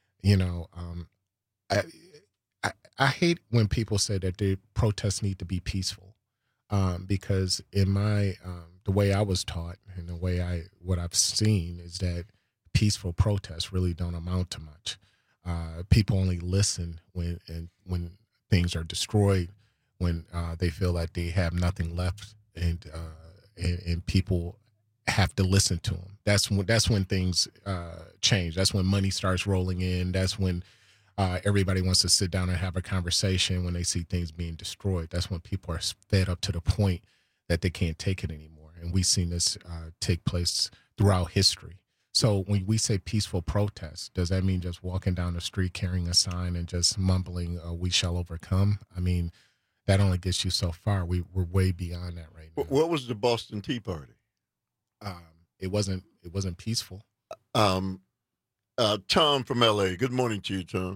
[SPEAKER 23] I hate when people say that the protests need to be peaceful, because in my the way I was taught and the way what I've seen is that peaceful protests really don't amount to much. People only listen when things are destroyed, when they feel like they have nothing left, and people have to listen to them. That's when things change. That's when money starts rolling in. That's when everybody wants to sit down and have a conversation. When they see things being destroyed, that's when people are fed up to the point that they can't take it anymore. And we've seen this take place throughout history. So when we say peaceful protest, does that mean just walking down the street carrying a sign and just mumbling, "We shall overcome"? I mean, that only gets you so far. We're way beyond that right now.
[SPEAKER 21] What was the Boston Tea Party?
[SPEAKER 23] It wasn't peaceful.
[SPEAKER 21] Tom from LA. Good morning to you, Tom.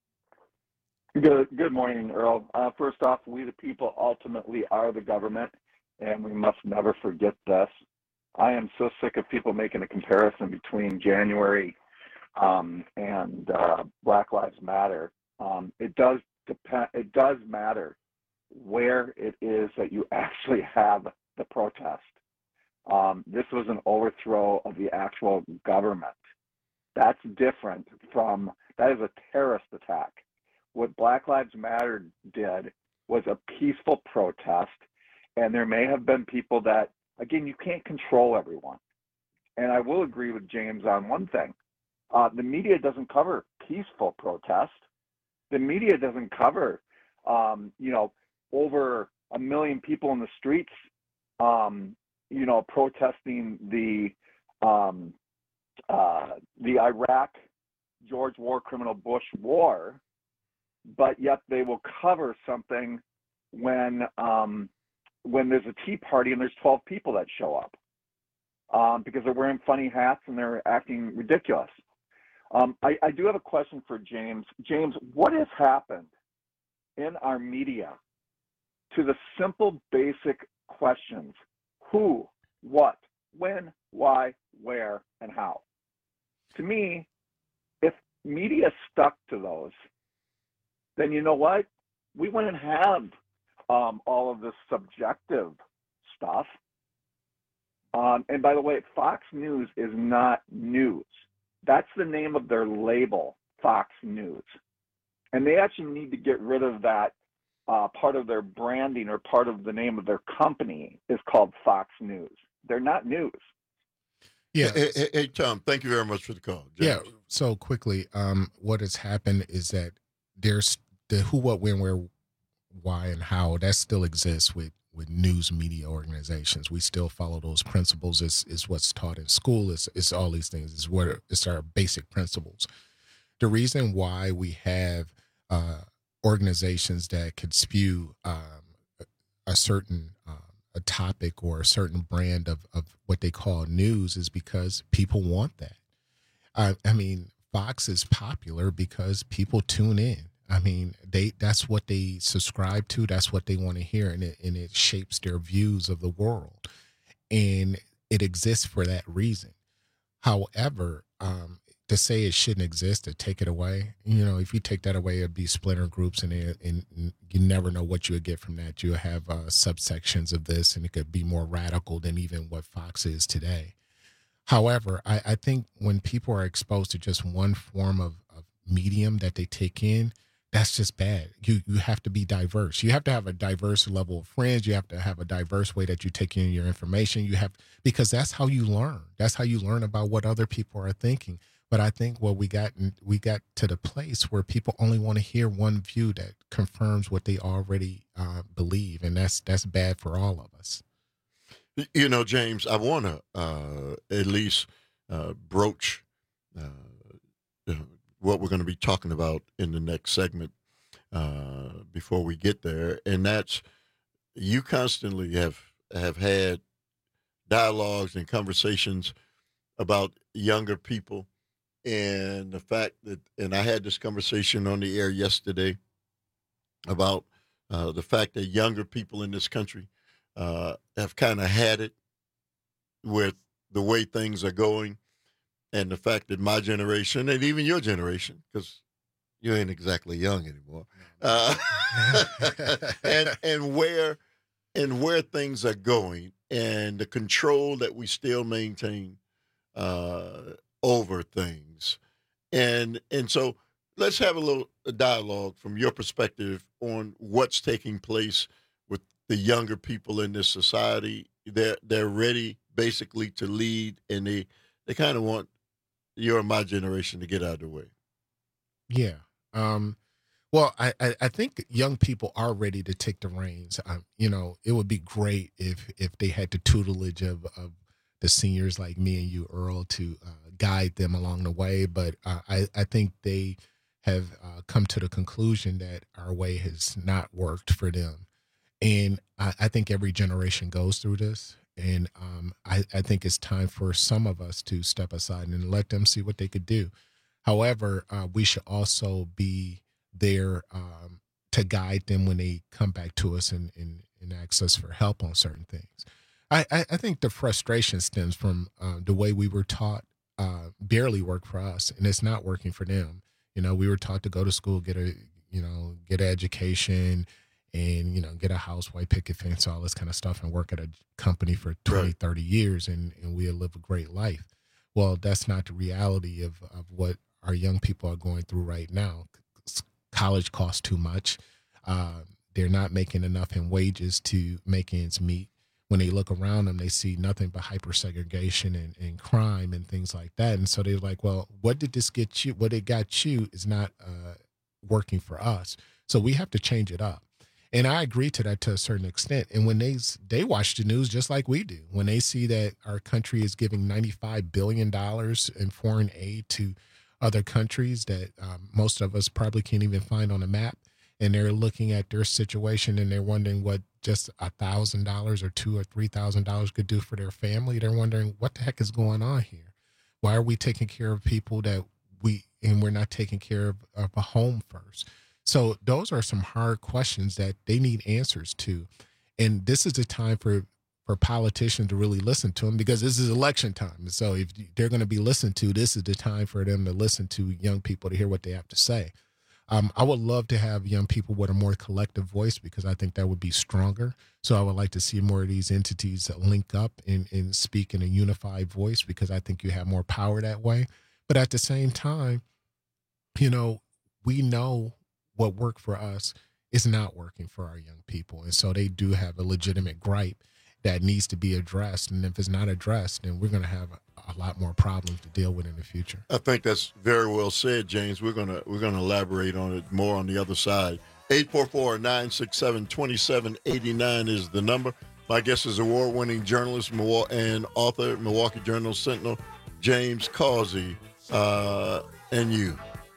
[SPEAKER 11] Good morning, Earl. First off, we the people ultimately are the government, and we must never forget this. I am so sick of people making a comparison between January and Black Lives Matter. It does depend. It does matter where it is that you actually have the protest. This was an overthrow of the actual government. That's different from, that is a terrorist attack. What Black Lives Matter did was a peaceful protest, and there may have been people that, again, you can't control everyone. And I will agree with James on one thing. The media doesn't cover peaceful protest. The media doesn't cover, over 1 million people in the streets, protesting the Iraq George war criminal Bush war, but yet they will cover something when there's a tea party and there's 12 people that show up because they're wearing funny hats and they're acting ridiculous. I do have a question for James. James, what has happened in our media to the simple, basic questions? Who, what, when, why, where, and how? To me, if media stuck to those, then you know what? We wouldn't have all of this subjective stuff. And by the way, Fox News is not news. That's the name of their label, Fox News. And they actually need to get rid of that part of their branding, or part of the name of their company is called Fox News. They're not news.
[SPEAKER 21] Yeah. Hey, Tom, thank you very much for the call. James.
[SPEAKER 23] Yeah. So quickly, what has happened is that there's the who, what, when, where, why, and how. That still exists with news media organizations. We still follow those principles. Is what's taught in school. It's all these things. It's our basic principles. The reason why we have organizations that could spew a certain a topic or a certain brand of what they call news is because people want that. I mean, Fox is popular because people tune in. I mean, that's what they subscribe to. That's what they want to hear, and it shapes their views of the world, and it exists for that reason. However, to say it shouldn't exist, to take it away, if you take that away, it'd be splinter groups, and you never know what you would get from that. You have subsections of this, and it could be more radical than even what Fox is today. However, I think when people are exposed to just one form of medium that they take in, that's just bad. You have to be diverse. You have to have a diverse level of friends. You have to have a diverse way that you take in your information. Because that's how you learn. That's how you learn about what other people are thinking. But I think what we got to the place where people only want to hear one view that confirms what they already believe, and that's bad for all of us.
[SPEAKER 21] You know, James, I want to at least broach what we're going to be talking about in the next segment before we get there, and that's you constantly have had dialogues and conversations about younger people, and the fact that, and I had this conversation on the air yesterday about the fact that younger people in this country have kind of had it with the way things are going, and the fact that my generation and even your generation, because you ain't exactly young anymore, and where things are going, and the control that we still maintain over things, and so let's have a little dialogue from your perspective on what's taking place with the younger people in this society. They're ready basically to lead, and they kind of want your and my generation to get out of the way.
[SPEAKER 23] Yeah. Well, I think young people are ready to take the reins. You know, it would be great if they had the tutelage of the seniors like me and you, Earl, to guide them along the way. But I think they have come to the conclusion that our way has not worked for them. And I think every generation goes through this. And I think it's time for some of us to step aside and let them see what they could do. However, we should also be there to guide them when they come back to us and ask us for help on certain things. I think the frustration stems from the way we were taught barely worked for us, and it's not working for them. You know, we were taught to go to school, get an education, and, get a house, white picket fence, all this kind of stuff, and work at a company for 20, 30 years, and we'll live a great life. Well, that's not the reality of what our young people are going through right now. College costs too much. They're not making enough in wages to make ends meet. When they look around them, they see nothing but hypersegregation and crime and things like that. And so they're like, well, what did this get you? What it got you is not working for us. So we have to change it up. And I agree to that to a certain extent. And when they watch the news just like we do, when they see that our country is giving $95 billion in foreign aid to other countries that most of us probably can't even find on a map, and they're looking at their situation and they're wondering what just $1,000 or $2,000 or $3,000 could do for their family, they're wondering what the heck is going on here? Why are we taking care of people that we're not taking care of a home first? So those are some hard questions that they need answers to. And this is the time for politicians to really listen to them, because this is election time. So if they're going to be listened to, this is the time for them to listen to young people, to hear what they have to say. I would love to have young people with a more collective voice, because I think that would be stronger. So I would like to see more of these entities that link up and speak in a unified voice, because I think you have more power that way. But at the same time, we know what worked for us is not working for our young people. And so they do have a legitimate gripe that needs to be addressed. And if it's not addressed, then we're going to have a lot more problems to deal with in the future.
[SPEAKER 21] I think that's very well said, James. We're gonna elaborate on it more on the other side. 844-967-2789 is the number. My guest is award-winning journalist and author, Milwaukee Journal Sentinel, James Causey, and you.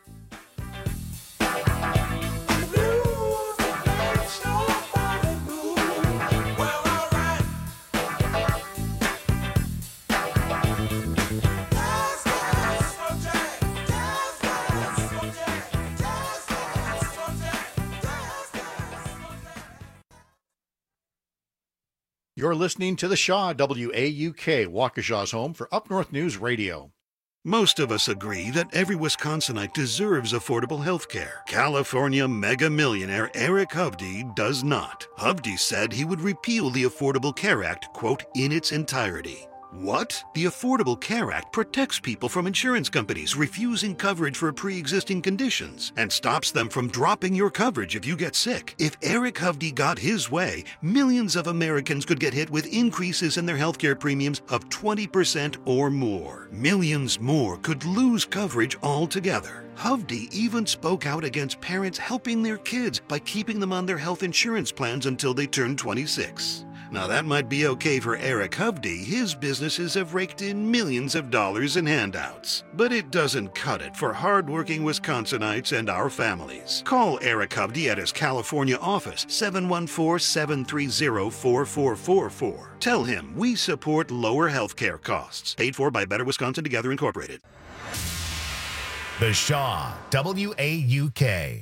[SPEAKER 26] You're listening to The Shaw, WAUK, Waukesha's home for Up North News Radio.
[SPEAKER 12] Most of us agree that every Wisconsinite deserves affordable health care. California mega millionaire Eric Hovde does not. Hovde said he would repeal the Affordable Care Act, quote, in its entirety. What? The Affordable Care Act protects people from insurance companies refusing coverage for pre-existing conditions and stops them from dropping your coverage if you get sick. If Eric Hovde got his way, millions of Americans could get hit with increases in their healthcare premiums of 20% or more. Millions more could lose coverage altogether. Hovde even spoke out against parents helping their kids by keeping them on their health insurance plans until they turn 26. Now, that might be okay for Eric Hovde. His businesses have raked in millions of dollars in handouts. But it doesn't cut it for hardworking Wisconsinites and our families. Call Eric Hovde at his California office, 714-730-4444. Tell him we support lower health care costs. Paid for by Better Wisconsin Together Incorporated.
[SPEAKER 1] The Shaw, WAUK.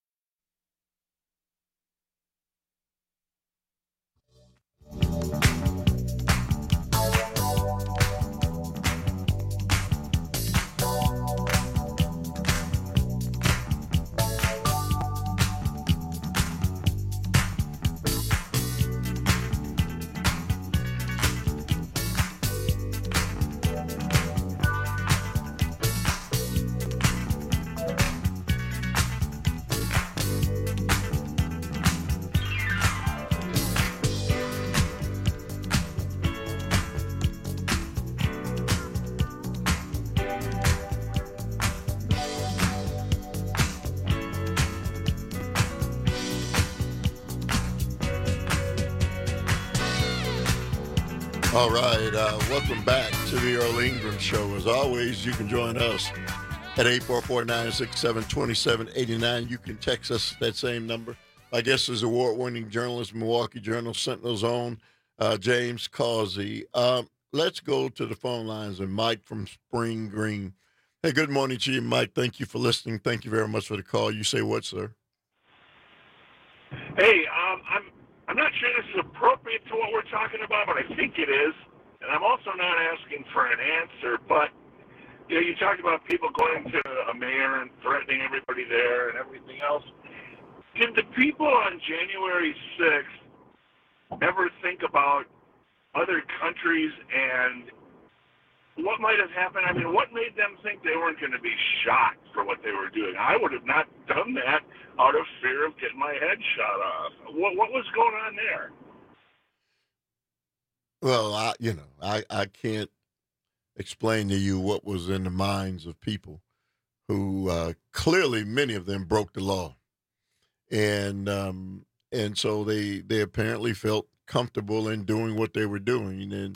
[SPEAKER 21] All right, welcome back to the Earl Ingram Show. As always, you can join us at 844-967-2789. You can text us that same number. My guest is award-winning journalist, Milwaukee Journal, Sentinel's own James Causey. Let's go to the phone lines and Mike from Spring Green. Hey, good morning to you, Mike. Thank you for listening. Thank you very much for the call. You say what, sir?
[SPEAKER 13] Hey, I'm not sure this is appropriate to what we're talking about, but I think it is. And I'm also not asking for an answer, but, you know, you talked about people going to a mayor and threatening everybody there and everything else. Did the people on January 6th ever think about other countries and what might have happened? I mean, what made them think they weren't going to be shot for what they were doing? I would have not done that out of fear of getting my head shot off. What was going on there?
[SPEAKER 21] Well, I can't explain to you what was in the minds of people who clearly many of them broke the law, and so they apparently felt comfortable in doing what they were doing, and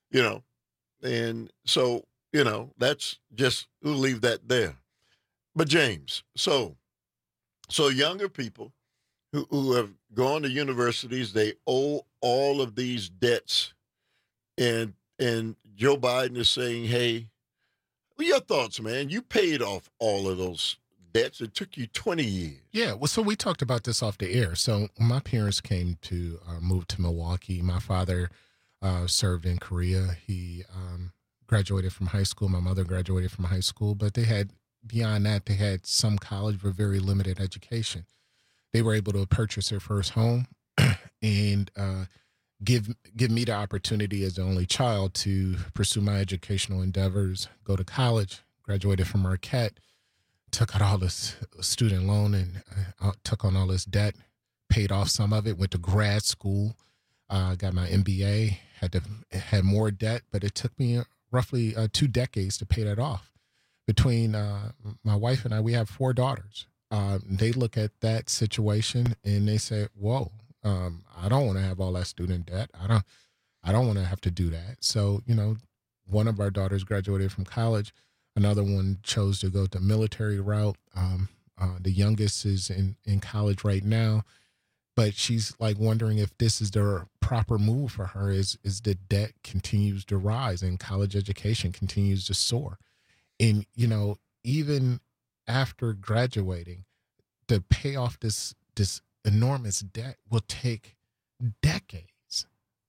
[SPEAKER 21] and so that's just, we'll leave that there. But James, so younger people who have gone to universities, they owe all of these debts. And Joe Biden is saying, hey, what are your thoughts, man? You paid off all of those debts. It took you 20 years.
[SPEAKER 23] Yeah, well, so we talked about this off the air. So my parents came to move to Milwaukee. My father served in Korea. He graduated from high school. My mother graduated from high school. But beyond that, they had some college but very limited education. They were able to purchase their first home and give me the opportunity as the only child to pursue my educational endeavors, go to college, graduated from Marquette, took out all this student loan and took on all this debt, paid off some of it, went to grad school, got my MBA, had more debt, but it took me roughly 2 decades to pay that off. Between my wife and I, we have 4 daughters. They look at that situation and they say, whoa, I don't want to have all that student debt. I don't want to have to do that. So, one of our daughters graduated from college. Another one chose to go the military route. The youngest is in college right now, but she's like wondering if this is the proper move for her is the debt continues to rise and college education continues to soar. And, even after graduating, to pay off this enormous debt will take decades.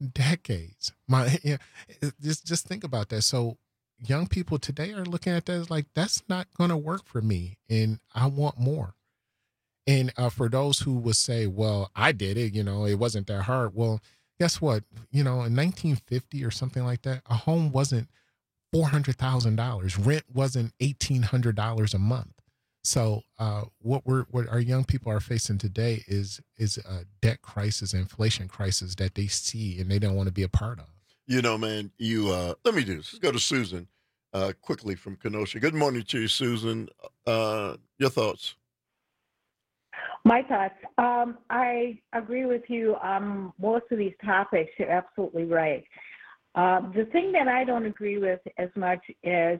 [SPEAKER 23] Just think about that. So young people today are looking at that as like, that's not going to work for me, and I want more. And for those who would say, well, I did it, it wasn't that hard. Well, guess what? In 1950 or something like that, a home wasn't $400,000. Rent wasn't $1,800 a month. So what our young people are facing today is a debt crisis, inflation crisis that they see and they don't want to be a part of.
[SPEAKER 21] Man, let me do this. Let's go to Susan quickly from Kenosha. Good morning to you, Susan. Your thoughts?
[SPEAKER 14] My thoughts. I agree with you on most of these topics. You're absolutely right. The thing that I don't agree with as much as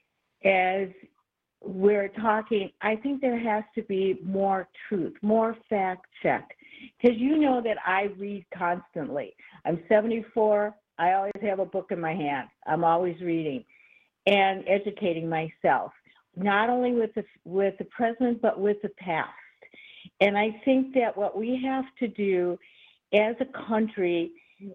[SPEAKER 14] we're talking, I think there has to be more truth, more fact check. Because you know that I read constantly. I'm 74. I always have a book in my hand. I'm always reading and educating myself, not only with the present, but with the past. And I think that what we have to do as a country,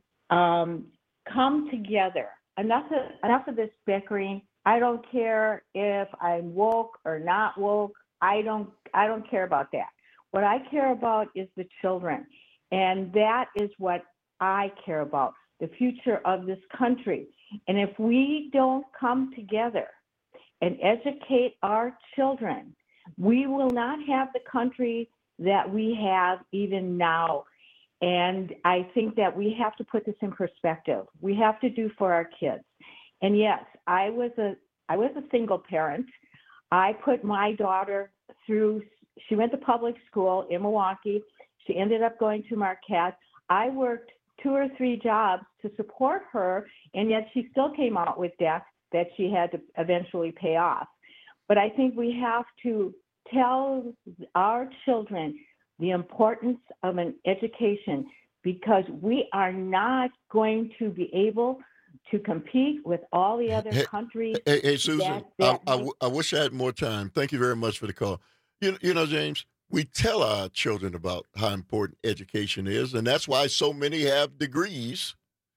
[SPEAKER 14] come together. Enough of this bickering. I don't care if I'm woke or not woke. I don't care about that. What I care about is the children. And that is what I care about, the future of this country. And if we don't come together and educate our children, we will not have the country that we have even now. And I think that we have to put this in perspective. We have to do for our kids. And yes, I was a single parent. I put my daughter through, she went to public school in Milwaukee. She ended up going to Marquette. I worked 2 or 3 jobs to support her, and yet she still came out with debt that she had to eventually pay off. But I think we have to tell our children the importance of an education, because we are not going to be able to compete with all the other countries.
[SPEAKER 21] Hey, Susan, I wish I had more time. Thank you very much for the call. You know, James, we tell our children about how important education is, and that's why so many have degrees.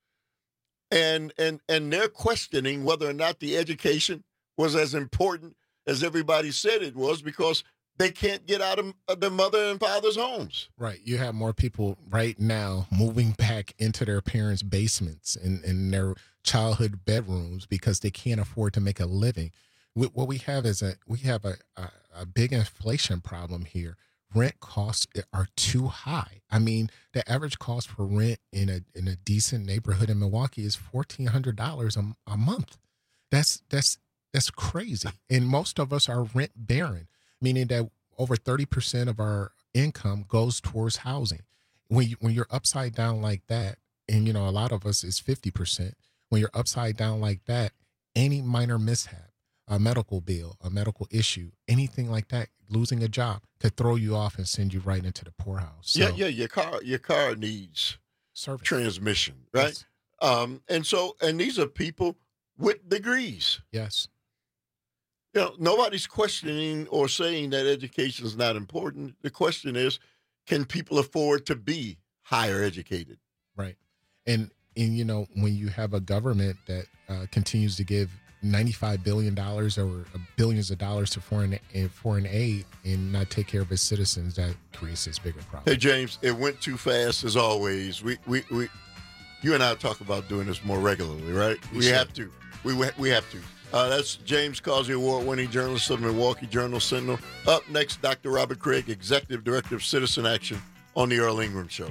[SPEAKER 21] And they're questioning whether or not the education was as important as everybody said it was, because they can't get out of their mother and father's homes.
[SPEAKER 23] Right. You have more people right now moving back into their parents' basements and in their childhood bedrooms because they can't afford to make a living. What we have is a big inflation problem here. Rent costs are too high. I mean, the average cost for rent in a decent neighborhood in Milwaukee is $1,400 a month. That's crazy. And most of us are rent bearing, meaning that over 30% of our income goes towards housing. When you're upside down like that, and a lot of us is 50%, when you're upside down like that, any minor mishap, a medical bill, a medical issue, anything like that, losing a job could throw you off and send you right into the poorhouse. So,
[SPEAKER 21] your car needs
[SPEAKER 23] service,
[SPEAKER 21] transmission, right? Yes. And these are people with degrees.
[SPEAKER 23] Yes.
[SPEAKER 21] Nobody's questioning or saying that education is not important. The question is, can people afford to be higher educated?
[SPEAKER 23] Right. And when you have a government that continues to give $95 billion or billions of dollars to foreign aid and not take care of its citizens, that creates this bigger problem.
[SPEAKER 21] Hey, James, it went too fast as always. We you and I talk about doing this more regularly, right? We have to. We have to. That's James Causey Award-winning journalist of the Milwaukee Journal-Sentinel. Up next, Dr. Robert Craig, Executive Director of Citizen Action on The Earl Ingram Show.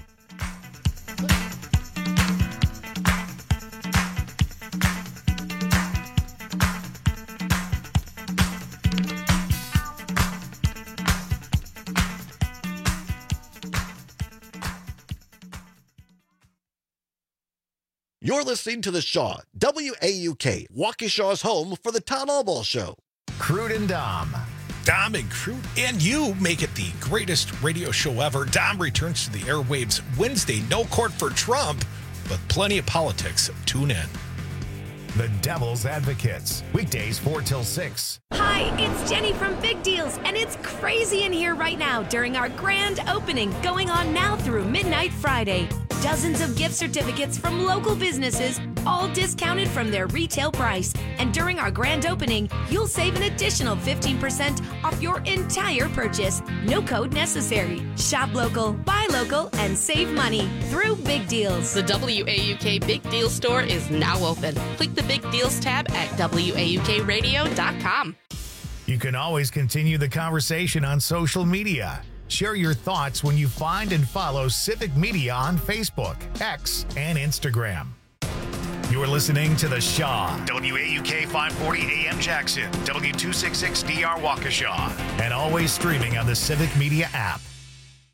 [SPEAKER 16] You're listening to The Shaw, WAUK, Waukesha's home for the Todd Albaugh Show.
[SPEAKER 1] Crude and Dom.
[SPEAKER 17] Dom and Crude and you make it the greatest radio show ever. Dom returns to the airwaves Wednesday. No court for Trump, but plenty of politics. Tune in.
[SPEAKER 1] The Devil's Advocates, weekdays 4 till 6.
[SPEAKER 18] Hi, it's Jenny from Big Deals, and it's crazy in here right now during our grand opening going on now through midnight Friday. Dozens of gift certificates from local businesses, all discounted from their retail price. And during our grand opening, you'll save an additional 15% off your entire purchase. No code necessary. Shop local, buy local, and save money through Big Deals.
[SPEAKER 19] The WAUK Big Deals store is now open. Click the Big Deals tab at WAUKradio.com.
[SPEAKER 1] You can always continue the conversation on social media. Share your thoughts when you find and follow Civic Media on Facebook, X, and Instagram. You're listening to The Shaw, WAUK 540 AM Jackson, W266DR Waukesha, and always streaming on the Civic Media app.